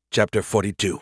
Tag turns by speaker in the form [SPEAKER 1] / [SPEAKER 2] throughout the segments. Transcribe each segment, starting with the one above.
[SPEAKER 1] Chapter 42.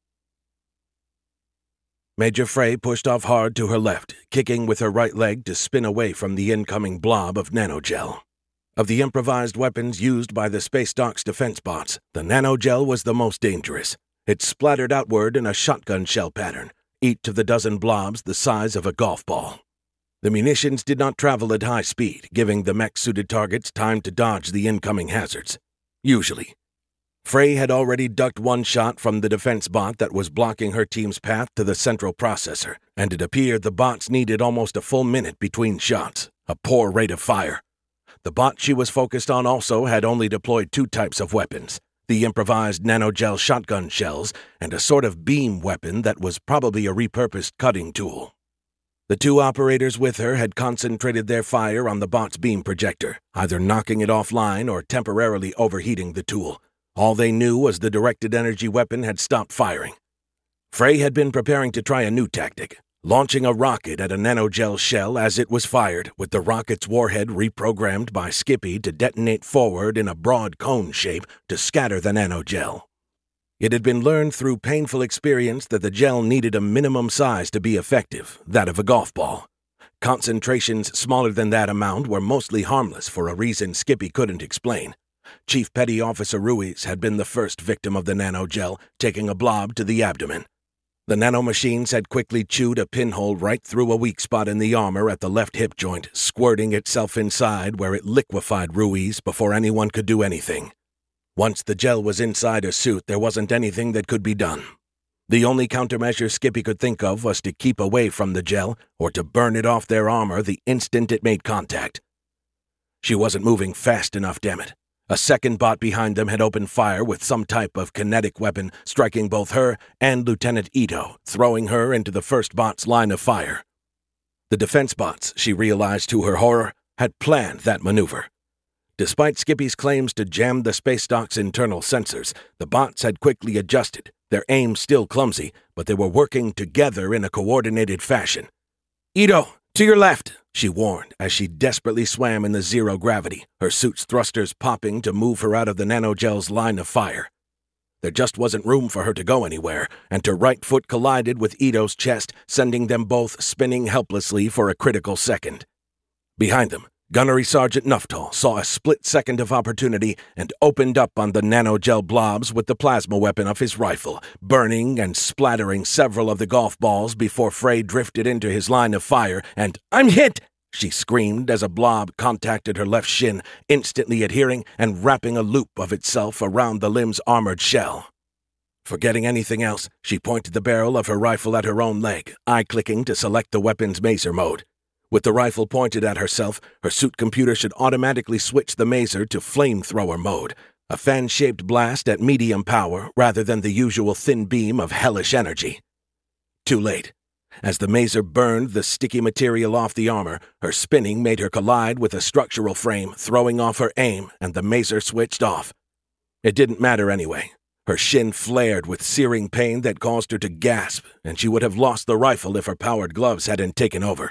[SPEAKER 1] Major Frey pushed off hard to her left, kicking with her right leg to spin away from the incoming blob of nanogel. Of the improvised weapons used by the Space Dock's defense bots, the nanogel was the most dangerous. It splattered outward in a shotgun shell pattern, each of the dozen blobs the size of a golf ball. The munitions did not travel at high speed, giving the mech-suited targets time to dodge the incoming hazards. Usually. Frey had already ducked one shot from the defense bot that was blocking her team's path to the central processor, and it appeared the bots needed almost a full minute between shots, a poor rate of fire. The bot she was focused on also had only deployed two types of weapons, the improvised nanogel shotgun shells and a sort of beam weapon that was probably a repurposed cutting tool. The two operators with her had concentrated their fire on the bot's beam projector, either knocking it offline or temporarily overheating the tool. All they knew was the directed energy weapon had stopped firing. Frey had been preparing to try a new tactic, launching a rocket at a nanogel shell as it was fired, with the rocket's warhead reprogrammed by Skippy to detonate forward in a broad cone shape to scatter the nanogel. It had been learned through painful experience that the gel needed a minimum size to be effective, that of a golf ball. Concentrations smaller than that amount were mostly harmless for a reason Skippy couldn't explain. Chief Petty Officer Ruiz had been the first victim of the nanogel, taking a blob to the abdomen. The nanomachines had quickly chewed a pinhole right through a weak spot in the armor at the left hip joint, squirting itself inside where it liquefied Ruiz before anyone could do anything. Once the gel was inside her suit, there wasn't anything that could be done. The only countermeasure Skippy could think of was to keep away from the gel or to burn it off their armor the instant it made contact. She wasn't moving fast enough, damn it. A second bot behind them had opened fire with some type of kinetic weapon, striking both her and Lieutenant Ito, throwing her into the first bot's line of fire. The defense bots, she realized to her horror, had planned that maneuver. Despite Skippy's claims to jam the space dock's internal sensors, the bots had quickly adjusted, their aim still clumsy, but they were working together in a coordinated fashion. "Ito, to your left," she warned as she desperately swam in the zero gravity, her suit's thrusters popping to move her out of the nanogel's line of fire. There just wasn't room for her to go anywhere, and her right foot collided with Ito's chest, sending them both spinning helplessly for a critical second. Behind them, Gunnery Sergeant Nuftal saw a split second of opportunity and opened up on the nanogel blobs with the plasma weapon of his rifle, burning and splattering several of the golf balls before Frey drifted into his line of fire, and "I'm hit!" she screamed as a blob contacted her left shin, instantly adhering and wrapping a loop of itself around the limb's armored shell. Forgetting anything else, she pointed the barrel of her rifle at her own leg, eye-clicking to select the weapon's maser mode. With the rifle pointed at herself, her suit computer should automatically switch the maser to flamethrower mode, a fan-shaped blast at medium power rather than the usual thin beam of hellish energy. Too late. As the maser burned the sticky material off the armor, her spinning made her collide with a structural frame, throwing off her aim, and the maser switched off. It didn't matter anyway. Her shin flared with searing pain that caused her to gasp, and she would have lost the rifle if her powered gloves hadn't taken over.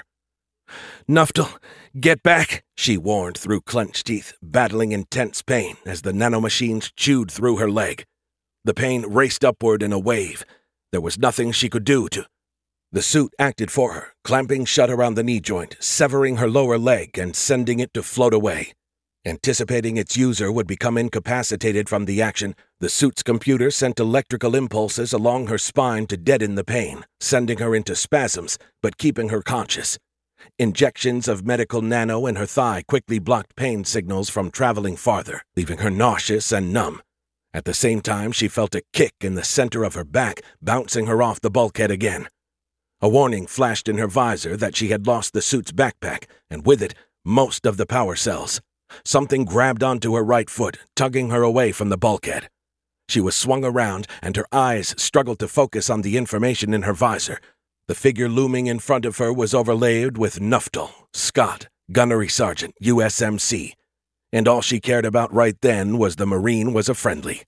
[SPEAKER 1] "Nuftal, get back," she warned through clenched teeth, battling intense pain as the nanomachines chewed through her leg. The pain raced upward in a wave. There was nothing she could do to. The suit acted for her, clamping shut around the knee joint, severing her lower leg and sending it to float away. Anticipating its user would become incapacitated from the action, the suit's computer sent electrical impulses along her spine to deaden the pain, sending her into spasms, but keeping her conscious. Injections of medical nano in her thigh quickly blocked pain signals from traveling farther, leaving her nauseous and numb. At the same time, she felt a kick in the center of her back, bouncing her off the bulkhead again. A warning flashed in her visor that she had lost the suit's backpack, and with it, most of the power cells. Something grabbed onto her right foot, tugging her away from the bulkhead. She was swung around, and her eyes struggled to focus on the information in her visor. The figure looming in front of her was overlaid with Nuftal, Scott, Gunnery Sergeant, USMC, and all she cared about right then was the Marine was a friendly.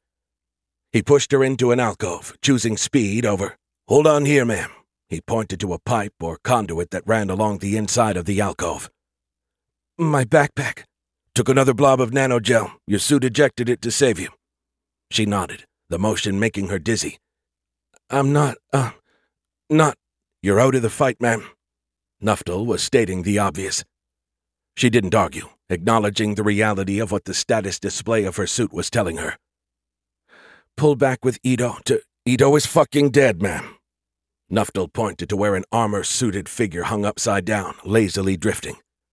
[SPEAKER 1] He pushed her into an alcove, choosing speed over. "Hold on here, ma'am." He pointed to a pipe or conduit that ran along the inside of the alcove. "My backpack." "Took another blob of nanogel. Your suit ejected it to save you." She nodded, the motion making her dizzy. "I'm not. You're out of the fight, ma'am." Nuftel was stating the obvious. She didn't argue, acknowledging the reality of what the status display of her suit was telling her. "Pull back with Ito Ito is fucking dead, ma'am." Nuftel pointed to where an armor-suited figure hung upside down, lazily drifting.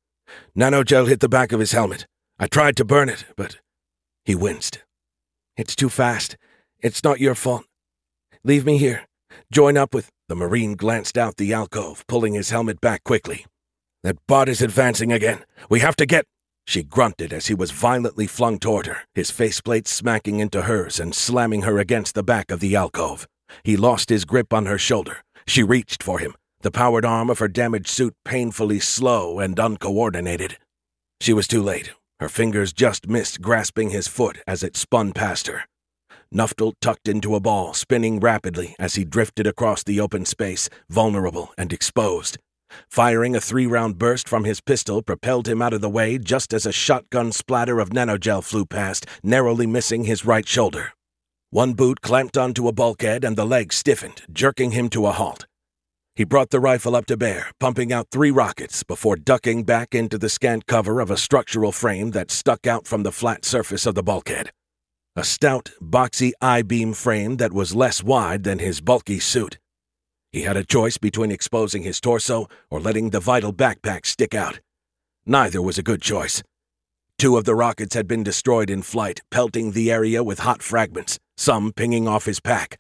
[SPEAKER 1] "Nanogel hit the back of his helmet. I tried to burn it, but..." He winced. "It's too fast. It's not your fault. Leave me here. Join up with..." The Marine glanced out the alcove, pulling his helmet back quickly. "That bot is advancing again. We have to get..." She grunted as he was violently flung toward her, his faceplate smacking into hers and slamming her against the back of the alcove. He lost his grip on her shoulder. She reached for him, the powered arm of her damaged suit painfully slow and uncoordinated. She was too late. Her fingers just missed grasping his foot as it spun past her. Nuftel tucked into a ball, spinning rapidly as he drifted across the open space, vulnerable and exposed. Firing a 3-round burst from his pistol propelled him out of the way just as a shotgun splatter of nanogel flew past, narrowly missing his right shoulder. One boot clamped onto a bulkhead and the leg stiffened, jerking him to a halt. He brought the rifle up to bear, pumping out 3 rockets before ducking back into the scant cover of a structural frame that stuck out from the flat surface of the bulkhead. A stout, boxy I-beam frame that was less wide than his bulky suit. He had a choice between exposing his torso or letting the vital backpack stick out. Neither was a good choice. 2 of the rockets had been destroyed in flight, pelting the area with hot fragments, some pinging off his pack.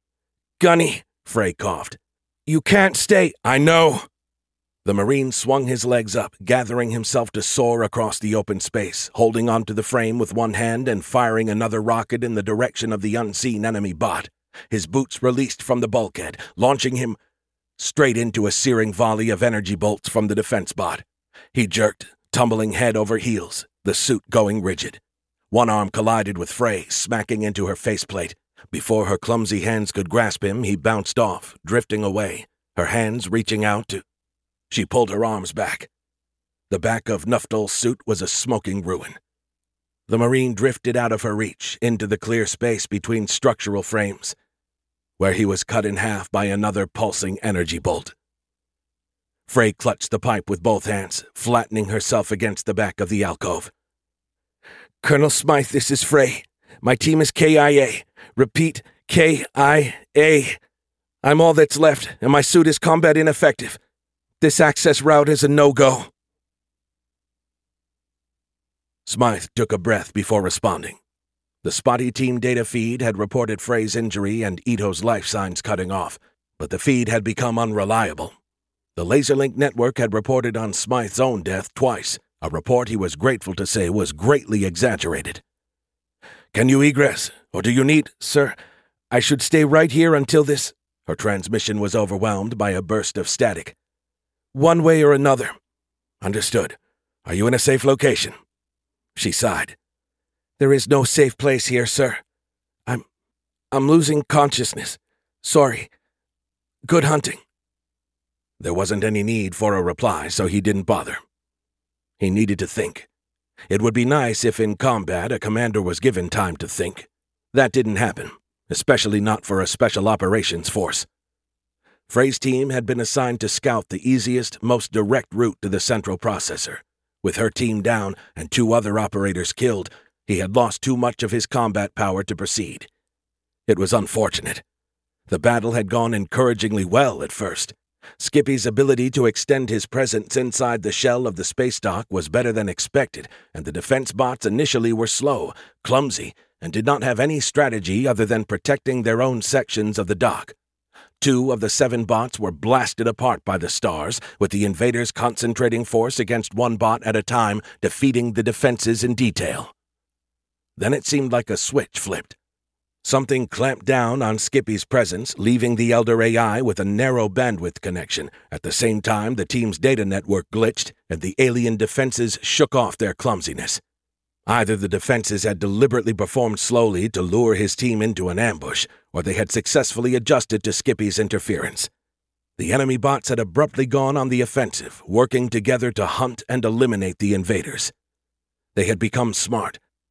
[SPEAKER 1] "Gunny," Frey coughed. "You can't stay." "I know." The Marine swung his legs up, gathering himself to soar across the open space, holding onto the frame with one hand and firing another rocket in the direction of the unseen enemy bot. His boots released from the bulkhead, launching him straight into a searing volley of energy bolts from the defense bot. He jerked, tumbling head over heels, the suit going rigid. One arm collided with Frey, smacking into her faceplate. Before her clumsy hands could grasp him, he bounced off, drifting away, her hands reaching out to... She pulled her arms back. The back of Nuftel's suit was a smoking ruin. The Marine drifted out of her reach, into the clear space between structural frames, where he was cut in half by another pulsing energy bolt. Frey clutched the pipe with both hands, flattening herself against the back of the alcove. "Colonel Smythe, this is Frey. My team is KIA. Repeat, KIA. I'm all that's left, and my suit is combat ineffective. This access route is a no-go." Smythe took a breath before responding. The spotty team data feed had reported Frey's injury and Ito's life signs cutting off, but the feed had become unreliable. The Laserlink network had reported on Smythe's own death twice, a report he was grateful to say was greatly exaggerated. "Can you egress, or do you need..." "Sir, I should stay right here until this..." Her transmission was overwhelmed by a burst of static. "One way or another." "Understood. Are you in a safe location?" She sighed. "There is no safe place here, sir. I'm losing consciousness. Sorry. Good hunting." There wasn't any need for a reply, so he didn't bother. He needed to think. It would be nice if in combat a commander was given time to think. That didn't happen, especially not for a special operations force. Frey's team had been assigned to scout the easiest, most direct route to the central processor. With her team down and 2 other operators killed, he had lost too much of his combat power to proceed. It was unfortunate. The battle had gone encouragingly well at first. Skippy's ability to extend his presence inside the shell of the space dock was better than expected, and the defense bots initially were slow, clumsy, and did not have any strategy other than protecting their own sections of the dock. 2 of the 7 bots were blasted apart by the stars, with the invaders concentrating force against 1 bot at a time, defeating the defenses in detail. Then it seemed like a switch flipped. Something clamped down on Skippy's presence, leaving the Elder AI with a narrow bandwidth connection. At the same time, the team's data network glitched, and the alien defenses shook off their clumsiness. Either the defenses had deliberately performed slowly to lure his team into an ambush, or they had successfully adjusted to Skippy's interference. The enemy bots had abruptly gone on the offensive, working together to hunt and eliminate the invaders. They had become smart,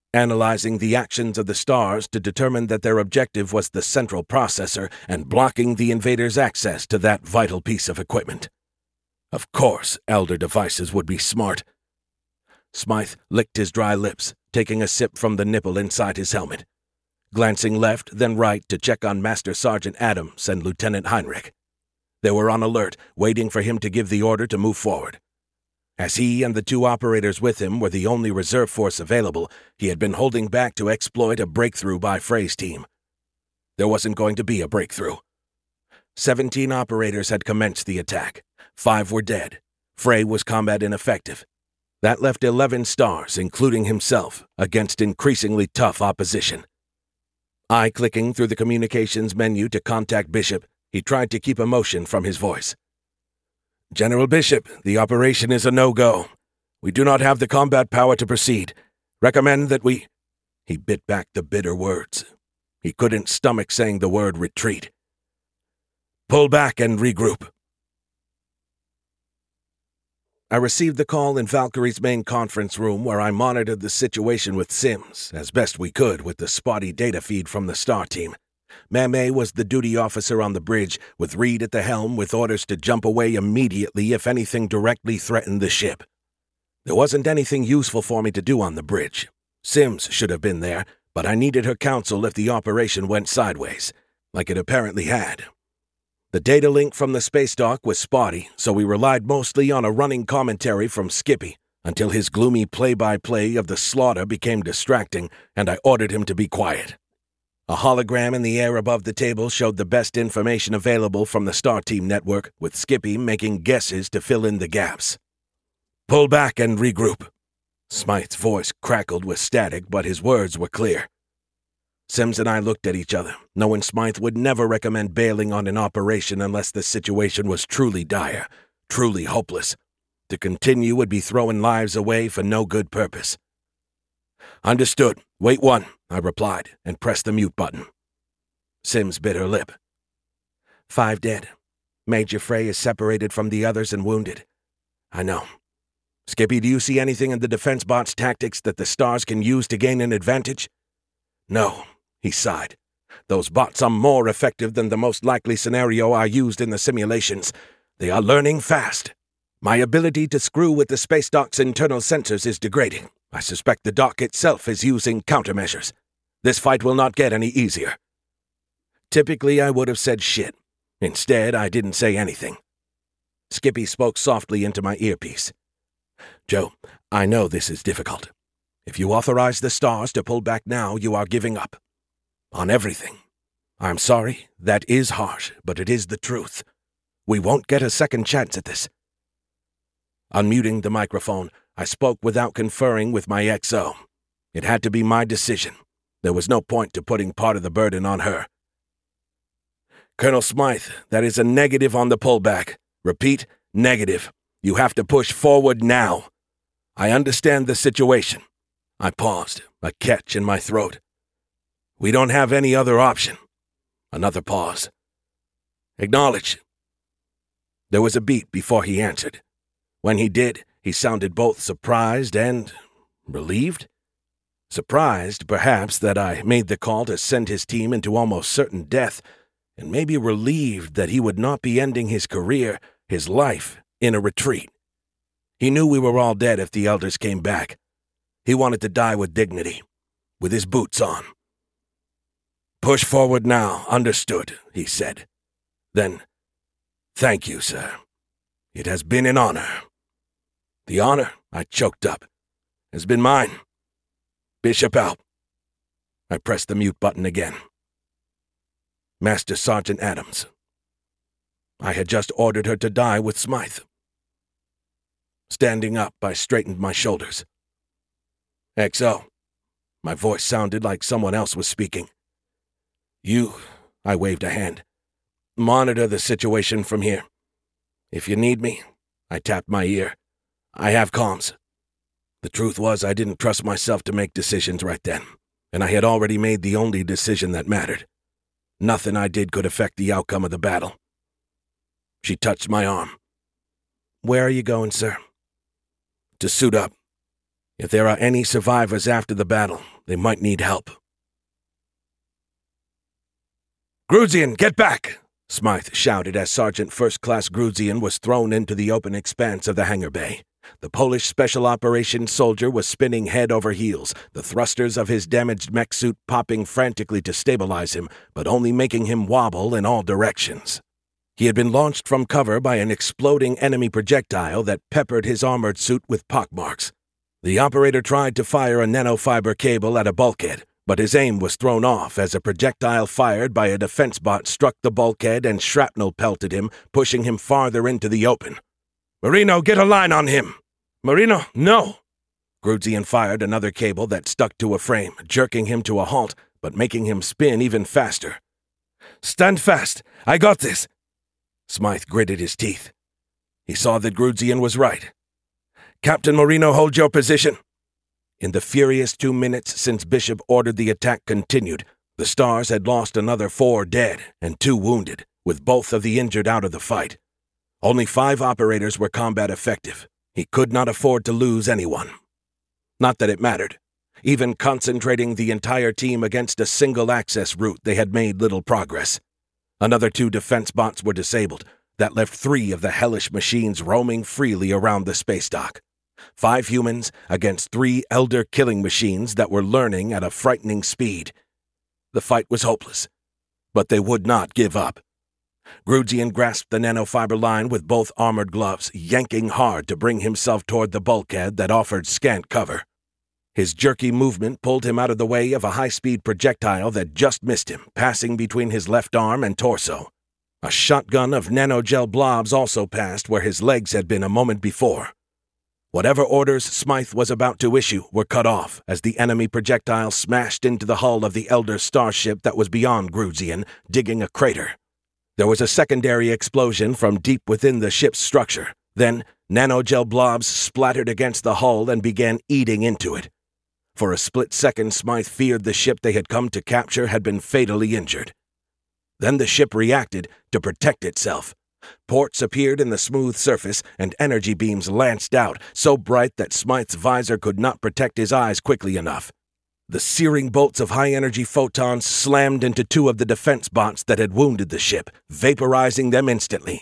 [SPEAKER 1] analyzing the actions of the stars to determine that their objective was the central processor and blocking the invaders' access to that vital piece of equipment. Of course, Elder devices would be smart. Smythe licked his dry lips, taking a sip from the nipple inside his helmet, glancing left then right to check on Master Sergeant Adams and Lieutenant Heinrich. They were on alert, waiting for him to give the order to move forward. As he and the 2 operators with him were the only reserve force available, he had been holding back to exploit a breakthrough by Frey's team. There wasn't going to be a breakthrough. 17 operators had commenced the attack. 5 were dead. Frey was combat ineffective. That left 11 stars, including himself, against increasingly tough opposition. Eye-clicking through the communications menu to contact Bishop, he tried to keep emotion from his voice. "General Bishop, the operation is a no-go. We do not have the combat power to proceed. Recommend that we—" He bit back the bitter words. He couldn't stomach saying the word retreat. "Pull back and regroup." I received the call in Valkyrie's main conference room where I monitored the situation with Sims, as best we could with the spotty data feed from the Star team. Mamay was the duty officer on the bridge, with Reed at the helm with orders to jump away immediately if anything directly threatened the ship. There wasn't anything useful for me to do on the bridge. Sims should have been there, but I needed her counsel if the operation went sideways, like it apparently had. The data link from the space dock was spotty, so we relied mostly on a running commentary from Skippy, until his gloomy play-by-play of the slaughter became distracting, and I ordered him to be quiet. A hologram in the air above the table showed the best information available from the Star Team network, with Skippy making guesses to fill in the gaps. "Pull back and regroup." Smythe's voice crackled with static, but his words were clear. Sims and I looked at each other, knowing Smythe would never recommend bailing on an operation unless the situation was truly dire, truly hopeless. To continue would be throwing lives away for no good purpose. "Understood. Wait 1, I replied, and pressed the mute button. Sims bit her lip. 5 dead. Major Frey is separated from the others and wounded. I know. Skippy, do you see anything in the defense bot's tactics that the stars can use to gain an advantage? No, he sighed. Those bots are more effective than the most likely scenario I used in the simulations. They are learning fast. My ability to screw with the space dock's internal sensors is degrading. I suspect the dock itself is using countermeasures. This fight will not get any easier. Typically, I would have said shit. Instead, I didn't say anything. Skippy spoke softly into my earpiece. Joe, I know this is difficult. If you authorize the stars to pull back now, you are giving up. On everything. I'm sorry, that is harsh, but it is the truth. We won't get a second chance at this. Unmuting the microphone, I spoke without conferring with my XO. It had to be my decision. There was no point to putting part of the burden on her. Colonel Smythe, that is a negative on the pullback. Repeat, negative. You have to push forward now. I understand the situation. I paused, a catch in my throat. We don't have any other option. Another pause. Acknowledge. There was a beat before he answered. When he did, he sounded both surprised and relieved. Surprised, perhaps, that I made the call to send his team into almost certain death, and maybe relieved that he would not be ending his career, his life, in a retreat. He knew we were all dead if the elders came back. He wanted to die with dignity, with his boots on. Push forward now, understood, he said. Then, thank you, sir. It has been an honor. The honor, I choked up, has been mine. Bishop out. I pressed the mute button again. Master Sergeant Adams. I had just ordered her to die with Smythe. Standing up, I straightened my shoulders. XO. My voice sounded like someone else was speaking. You, I waved a hand. Monitor the situation from here. If you need me, I tapped my ear. I have comms. The truth was I didn't trust myself to make decisions right then, and I had already made the only decision that mattered. Nothing I did could affect the outcome of the battle. She touched my arm. Where are you going, sir? To suit up. If there are any survivors after the battle, they might need help. "Grudzian, get back!" Smythe shouted as Sergeant First Class Grudzian was thrown into the open expanse of the hangar bay. The Polish Special Operations soldier was spinning head over heels, the thrusters of his damaged mech suit popping frantically to stabilize him, but only making him wobble in all directions. He had been launched from cover by an exploding enemy projectile that peppered his armored suit with pockmarks. The operator tried to fire a nanofiber cable at a bulkhead, but his aim was thrown off as a projectile fired by a defense bot struck the bulkhead and shrapnel pelted him, pushing him farther into the open. "Marino, get a line on him!" "Marino, no!" Grudzian fired another cable that stuck to a frame, jerking him to a halt, but making him spin even faster. "Stand fast! I got this!" Smythe gritted his teeth. He saw that Grudzian was right. "Captain Marino, hold your position." In the furious 2 minutes since Bishop ordered the attack continued, the Stars had lost another 4 dead and 2 wounded, with both of the injured out of the fight. Only 5 operators were combat effective. He could not afford to lose anyone. Not that it mattered. Even concentrating the entire team against a single access route, they had made little progress. Another 2 defense bots were disabled. That left 3 of the hellish machines roaming freely around the space dock. 5 humans against 3 elder killing machines that were learning at a frightening speed. The fight was hopeless, but they would not give up. Grudzian grasped the nanofiber line with both armored gloves, yanking hard to bring himself toward the bulkhead that offered scant cover. His jerky movement pulled him out of the way of a high-speed projectile that just missed him, passing between his left arm and torso. A shotgun of nanogel blobs also passed where his legs had been a moment before. Whatever orders Smythe was about to issue were cut off as the enemy projectile smashed into the hull of the Elder starship that was beyond Grudzian, digging a crater. There was a secondary explosion from deep within the ship's structure. Then, nanogel blobs splattered against the hull and began eating into it. For a split second, Smythe feared the ship they had come to capture had been fatally injured. Then the ship reacted to protect itself. Ports appeared in the smooth surface, and energy beams lanced out, so bright that Smythe's visor could not protect his eyes quickly enough. The searing bolts of high-energy photons slammed into 2 of the defense bots that had wounded the ship, vaporizing them instantly.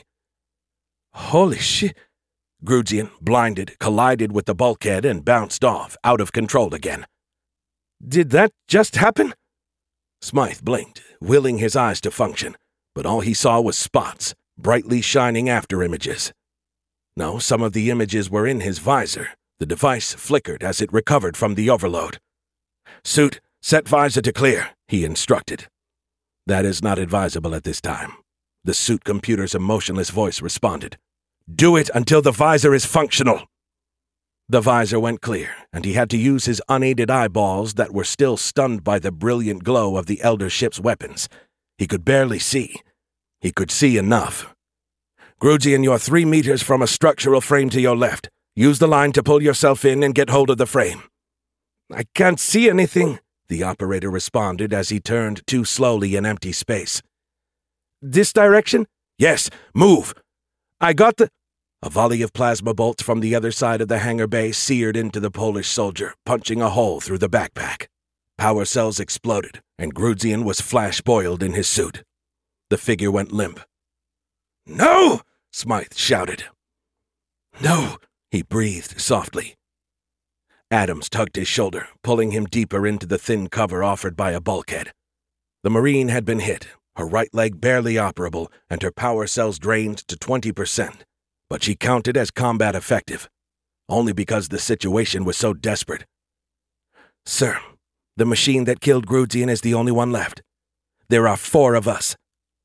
[SPEAKER 1] "Holy shit!" Grudzian, blinded, collided with the bulkhead and bounced off, out of control again. "Did that just happen?" Smythe blinked, willing his eyes to function, but all he saw was spots, brightly shining after images. No, some of the images were in his visor. The device flickered as it recovered from the overload. "Suit, set visor to clear," he instructed. "That is not advisable at this time." The suit computer's emotionless voice responded. "Do it until the visor is functional." The visor went clear, and he had to use his unaided eyeballs that were still stunned by the brilliant glow of the Elder ship's weapons. He could barely see. He could see enough. "Grudzian, you're 3 meters from a structural frame to your left. Use the line to pull yourself in and get hold of the frame." "I can't see anything," the operator responded as he turned too slowly in empty space. "This direction?" "Yes, move!" "I got the—" A volley of plasma bolts from the other side of the hangar bay seared into the Polish soldier, punching a hole through the backpack. Power cells exploded, and Grudzian was flash-boiled in his suit. The figure went limp. "No!" Smythe shouted. "No!" he breathed softly. Adams tugged his shoulder, pulling him deeper into the thin cover offered by a bulkhead. The Marine had been hit, her right leg barely operable, and her power cells drained to 20%. But she counted as combat effective, only because the situation was so desperate. "Sir, the machine that killed Grudzian is the only one left. There are 4 of us."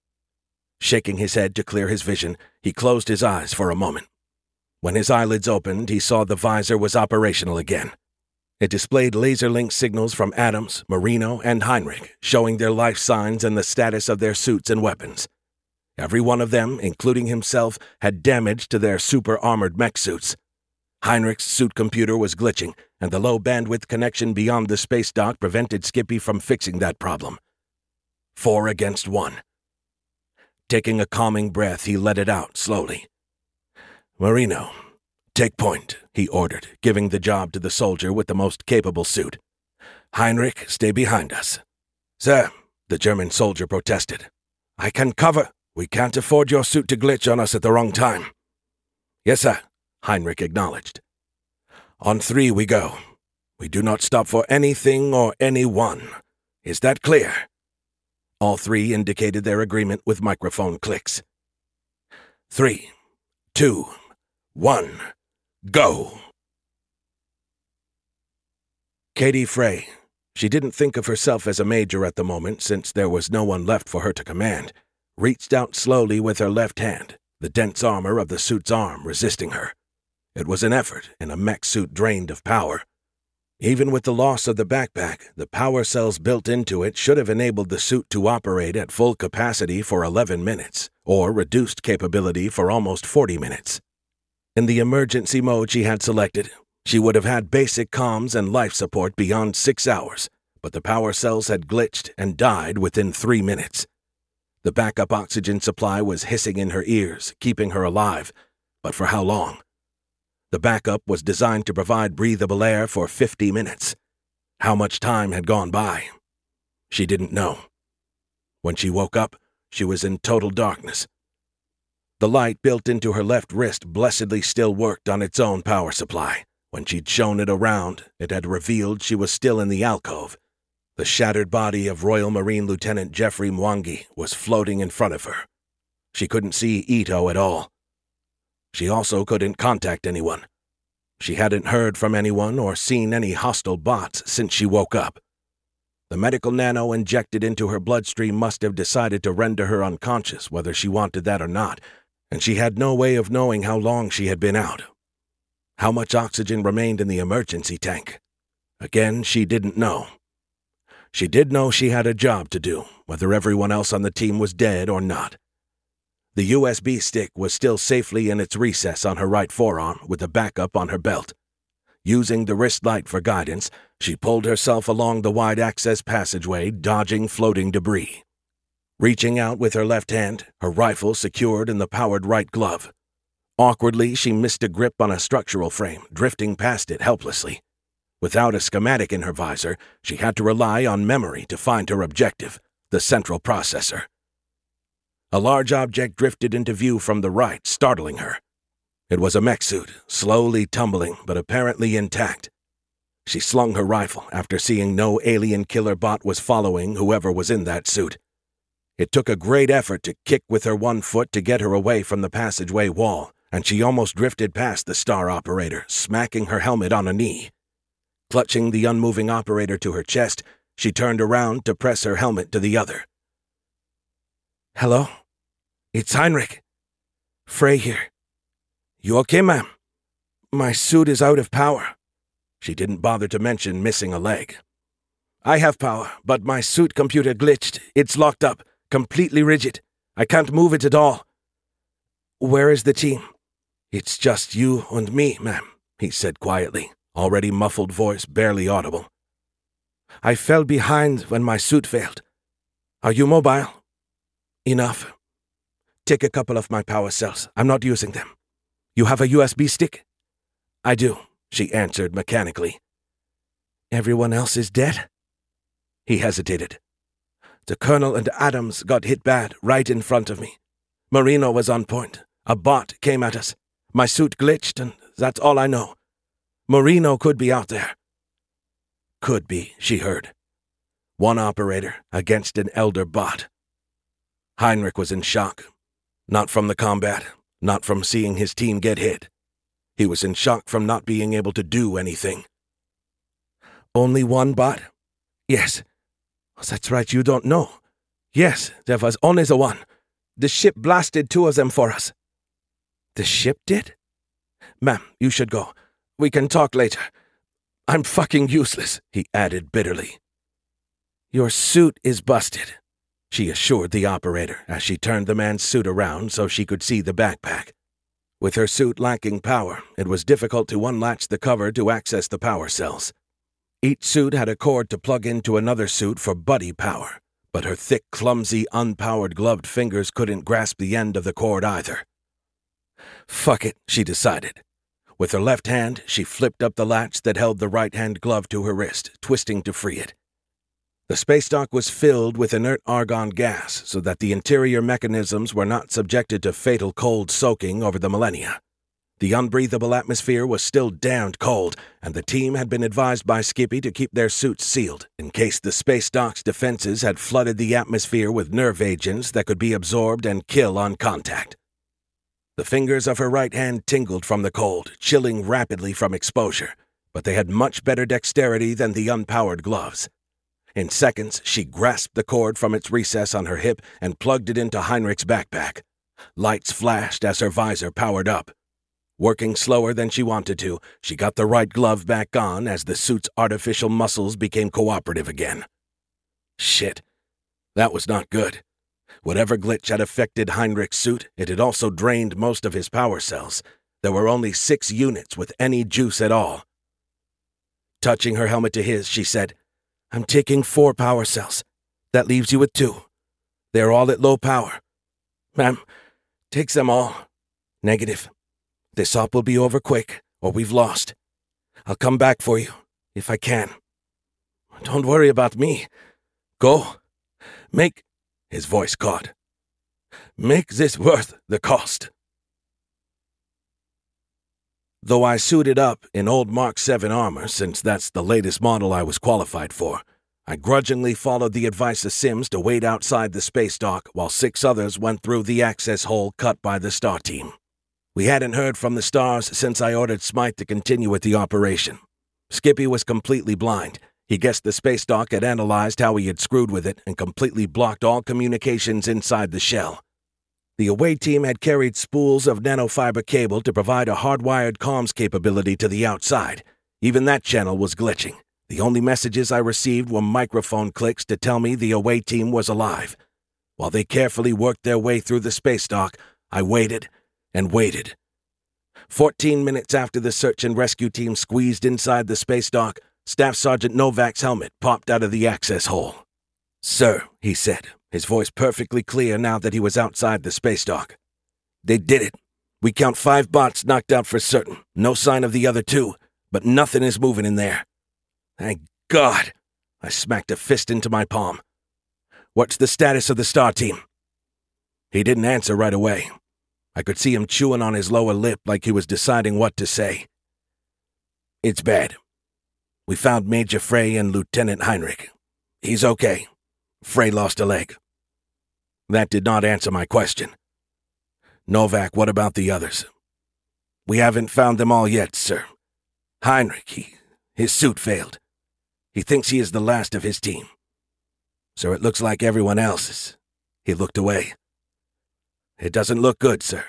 [SPEAKER 1] Shaking his head to clear his vision, he closed his eyes for a moment. When his eyelids opened, he saw the visor was operational again. It displayed laser-link signals from Adams, Marino, and Heinrich, showing their life signs and the status of their suits and weapons. Every one of them, including himself, had damage to their super-armored mech suits. Heinrich's suit computer was glitching, and the low-bandwidth connection beyond the space dock prevented Skippy from fixing that problem. 4 against 1. Taking a calming breath, he let it out slowly. "Marino, "Take point," he ordered, giving the job to the soldier with the most capable suit. "Heinrich, stay behind us." "Sir," the German soldier protested. "I can cover. We can't afford your suit to glitch on us at the wrong time." "Yes, sir," Heinrich acknowledged. "On 3 we go. We do not stop for anything or anyone. Is that clear?" All 3 indicated their agreement with microphone clicks. 3, 2, 1, go! Katie Frey. She didn't think of herself as a major at the moment since there was no one left for her to command. Reached out slowly with her left hand, the dense armor of the suit's arm resisting her. It was an effort in a mech suit drained of power. Even with the loss of the backpack, the power cells built into it should have enabled the suit to operate at full capacity for 11 minutes, or reduced capability for almost 40 minutes. In the emergency mode she had selected, she would have had basic comms and life support beyond 6 hours, but the power cells had glitched and died within 3 minutes. The backup oxygen supply was hissing in her ears, keeping her alive, but for how long? The backup was designed to provide breathable air for 50 minutes. How much time had gone by? She didn't know. When she woke up, she was in total darkness. The light built into her left wrist blessedly still worked on its own power supply. When she'd shown it around, it had revealed she was still in the alcove. The shattered body of Royal Marine Lieutenant Jeffrey Mwangi was floating in front of her. She couldn't see Ito at all. She also couldn't contact anyone. She hadn't heard from anyone or seen any hostile bots since she woke up. The medical nano injected into her bloodstream must have decided to render her unconscious whether she wanted that or not, and she had no way of knowing how long she had been out. How much oxygen remained in the emergency tank? Again, she didn't know. She did know she had a job to do, whether everyone else on the team was dead or not. The USB stick was still safely in its recess on her right forearm with the backup on her belt. Using the wrist light for guidance, she pulled herself along the wide access passageway, dodging floating debris. Reaching out with her left hand, her rifle secured in the powered right glove. Awkwardly, she missed a grip on a structural frame, drifting past it helplessly. Without a schematic in her visor, she had to rely on memory to find her objective, the central processor. A large object drifted into view from the right, startling her. It was a mech suit, slowly tumbling but apparently intact. She slung her rifle after seeing no alien killer bot was following whoever was in that suit. It took a great effort to kick with her one foot to get her away from the passageway wall, and she almost drifted past the star operator, smacking her helmet on a knee. Clutching the unmoving operator to her chest, she turned around to press her helmet to the other. "Hello? It's Heinrich. Frey here. You okay, ma'am? My suit is out of power." She didn't bother to mention missing a leg. "I have power, but my suit computer glitched. It's locked up, completely rigid. I can't move it at all." "Where is the team?" "It's just you and me, ma'am," he said quietly, already muffled voice barely audible. "I fell behind when my suit failed. Are you mobile?" "Enough. Take a couple of my power cells. I'm not using them. You have a USB stick?" "I do," she answered mechanically. "Everyone else is dead?" He hesitated. "The Colonel and Adams got hit bad right in front of me. Marino was on point. A bot came at us. My suit glitched, and that's all I know. Marino could be out there." Could be, she heard. One operator against an elder bot. Heinrich was in shock. Not from the combat, not from seeing his team get hit. He was in shock from not being able to do anything. "Only one bot?" "Yes." "That's right, you don't know." "Yes, there was only the one. The ship blasted 2 of them for us." "The ship did?" "Ma'am, you should go. We can talk later. I'm fucking useless," he added bitterly. "Your suit is busted," she assured the operator as she turned the man's suit around so she could see the backpack. With her suit lacking power, it was difficult to unlatch the cover to access the power cells. Each suit had a cord to plug into another suit for buddy power, but her thick, clumsy, unpowered gloved fingers couldn't grasp the end of the cord either. "Fuck it," she decided. With her left hand, she flipped up the latch that held the right-hand glove to her wrist, twisting to free it. The space dock was filled with inert argon gas so that the interior mechanisms were not subjected to fatal cold soaking over the millennia. The unbreathable atmosphere was still damned cold, and the team had been advised by Skippy to keep their suits sealed in case the space dock's defenses had flooded the atmosphere with nerve agents that could be absorbed and kill on contact. The fingers of her right hand tingled from the cold, chilling rapidly from exposure, but they had much better dexterity than the unpowered gloves. In seconds, she grasped the cord from its recess on her hip and plugged it into Heinrich's backpack. Lights flashed as her visor powered up. Working slower than she wanted to, she got the right glove back on as the suit's artificial muscles became cooperative again. Shit. That was not good. Whatever glitch had affected Heinrich's suit, it had also drained most of his power cells. There were only 6 units with any juice at all. Touching her helmet to his, she said, "I'm taking 4 power cells. That leaves you with 2. They're all at low power." "Ma'am, takes them all." "Negative. This op will be over quick, or we've lost. I'll come back for you, if I can." "Don't worry about me. Go. Make—" His voice caught. "Make this worth the cost." Though I suited up in old Mark 7 armor, since that's the latest model I was qualified for, I grudgingly followed the advice of Sims to wait outside the space dock while 6 others went through the access hole cut by the Star Team. We hadn't heard from the Stars since I ordered Smythe to continue with the operation. Skippy was completely blind. He guessed the space dock had analyzed how he had screwed with it and completely blocked all communications inside the shell. The away team had carried spools of nanofiber cable to provide a hardwired comms capability to the outside. Even that channel was glitching. The only messages I received were microphone clicks to tell me the away team was alive. While they carefully worked their way through the space dock, I waited and waited. 14 minutes after the search and rescue team squeezed inside the space dock, Staff Sergeant Novak's helmet popped out of the access hole. "Sir," he said, his voice perfectly clear now that he was outside the space dock. "They did it. We count 5 bots knocked out for certain. No sign of the other 2, but nothing is moving in there." "Thank God!" I smacked a fist into my palm. "What's the status of the Star Team?" He didn't answer right away. I could see him chewing on his lower lip like he was deciding what to say. "It's bad. We found Major Frey and Lieutenant Heinrich. He's okay. Frey lost a leg." That did not answer my question. "Novak, what about the others?" "We haven't found them all yet, sir. Heinrich, his suit failed. He thinks he is the last of his team. So it looks like everyone else's." He looked away. "It doesn't look good, sir."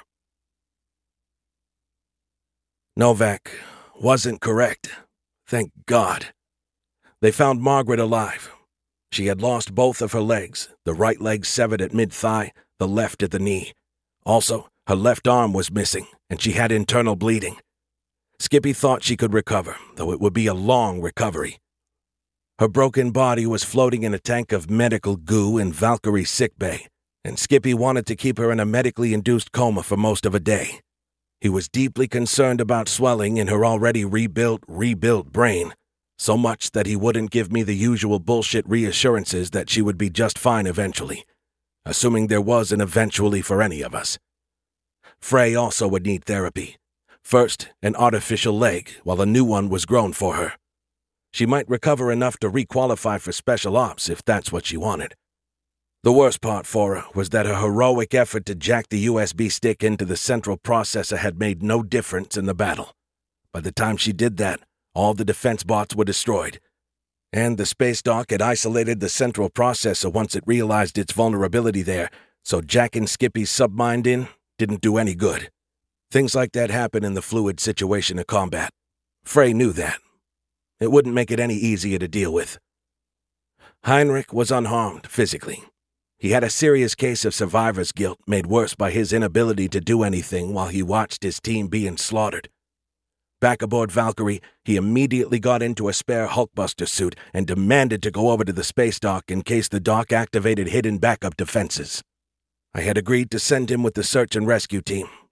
[SPEAKER 1] Novak wasn't correct. Thank God. They found Margaret alive. She had lost both of her legs, the right leg severed at mid-thigh, the left at the knee. Also, her left arm was missing, and she had internal bleeding. Skippy thought she could recover, though it would be a long recovery. Her broken body was floating in a tank of medical goo in Valkyrie's sickbay, and Skippy wanted to keep her in a medically induced coma for most of a day. He was deeply concerned about swelling in her already rebuilt brain, so much that he wouldn't give me the usual bullshit reassurances that she would be just fine eventually, assuming there was an eventually for any of us. Frey also would need therapy. First, an artificial leg, while a new one was grown for her. She might recover enough to requalify for special ops if that's what she wanted. The worst part for her was that her heroic effort to jack the USB stick into the central processor had made no difference in the battle. By the time she did that, all the defense bots were destroyed, and the space dock had isolated the central processor once it realized its vulnerability there, so jacking Skippy's submind in didn't do any good. Things like that happen in the fluid situation of combat. Frey knew that. It wouldn't make it any easier to deal with. Heinrich was unharmed physically. He had a serious case of survivor's guilt made worse by his inability to do anything while he watched his team being slaughtered. Back aboard Valkyrie, he immediately got into a spare Hulkbuster suit and demanded to go over to the space dock in case the dock activated hidden backup defenses. I had agreed to send him with the search and rescue team,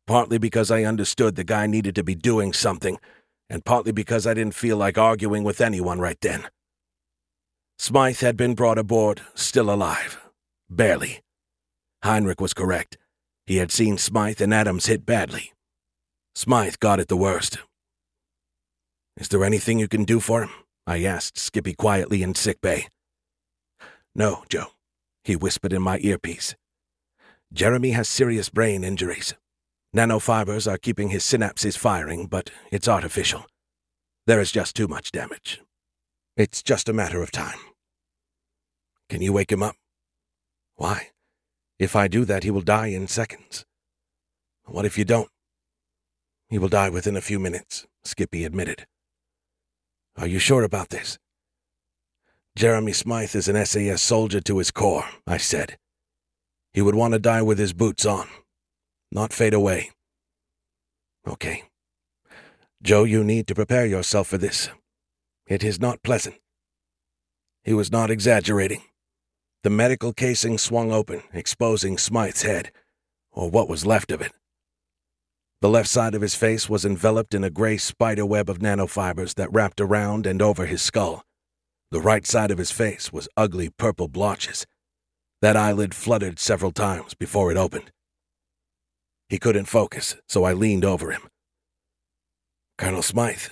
[SPEAKER 1] partly because I understood the guy needed to be doing something, and partly because I didn't feel like arguing with anyone right then. Smythe had been brought aboard, still alive. Barely. Heinrich was correct. He had seen Smythe and Adams hit badly. Smythe got it the worst. "Is there anything you can do for him?" I asked Skippy quietly in sickbay. "No, Joe," he whispered in my earpiece. "Jeremy has serious brain injuries. Nanofibers are keeping his synapses firing, but it's artificial. There is just too much damage. It's just a matter of time." "Can you wake him up?" "Why? If I do that, he will die in seconds." "What if you don't?" "He will die within a few minutes," Skippy admitted. "Are you sure about this?" "Jeremy Smythe is an SAS soldier to his core," I said. "He would want to die with his boots on, not fade away." "Okay. Joe, you need to prepare yourself for this. It is not pleasant." He was not exaggerating. The medical casing swung open, exposing Smythe's head, or what was left of it. The left side of his face was enveloped in a gray spider web of nanofibers that wrapped around and over his skull. The right side of his face was ugly purple blotches. That eyelid fluttered several times before it opened. He couldn't focus, so I leaned over him. "Colonel Smythe."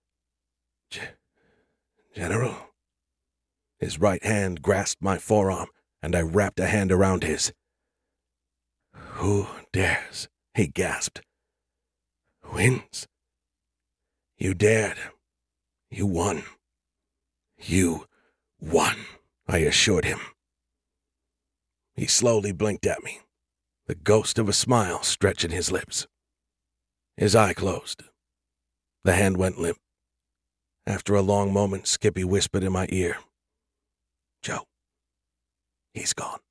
[SPEAKER 1] "General." His right hand grasped my forearm, and I wrapped a hand around his. "Who dares?" he gasped. "Wins. You dared. You won. You won," I assured him. He slowly blinked at me, the ghost of a smile stretching his lips. His eye closed. The hand went limp. After a long moment, Skippy whispered in my ear, "Joe, he's gone."